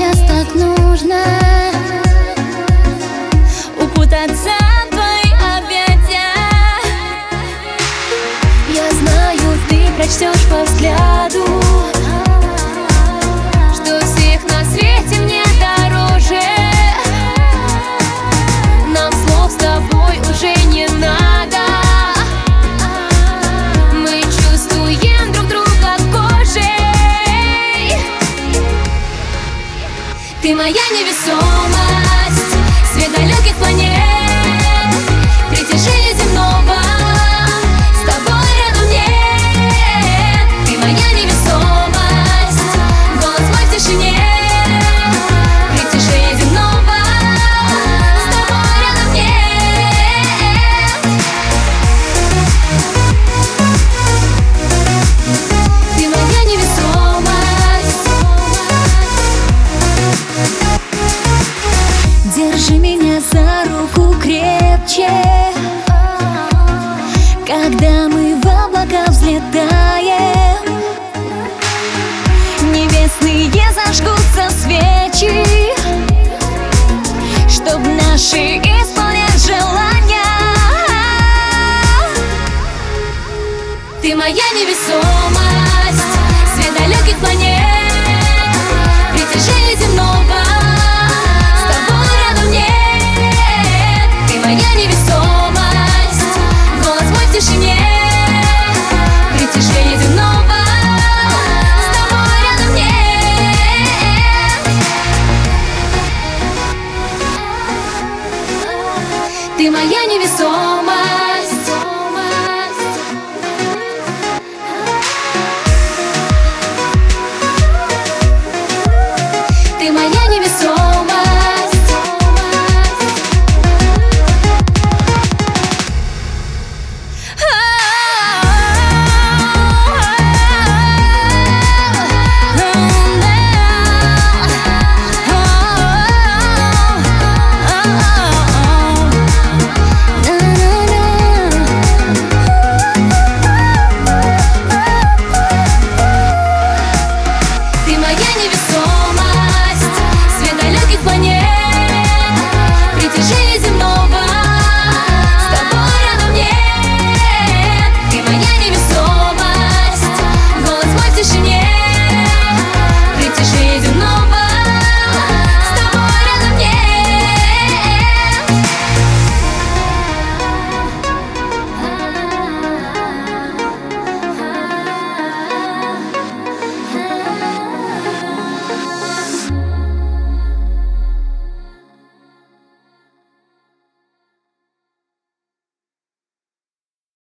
сейчас так нужно укутаться в твои объятия. Я знаю, ты прочтешь по взгляду, что всех на свете мне дороже. Нам слов с тобой уже не надо. Мы чувствуем друг друга кожей. Ты моя невесомость, свет далеких планет, притяжение земного, с тобой рядом нет. Ты моя невесомость, голос мой в тишине, притяжение земного, с тобой рядом нет. Ты моя невесомость. Держи меня за руку крепче, когда мы в облака взлетаем. Небесные зажгутся свечи, чтоб наши исполнять желания. Ты моя невесомость, свет далеких планет, притяжение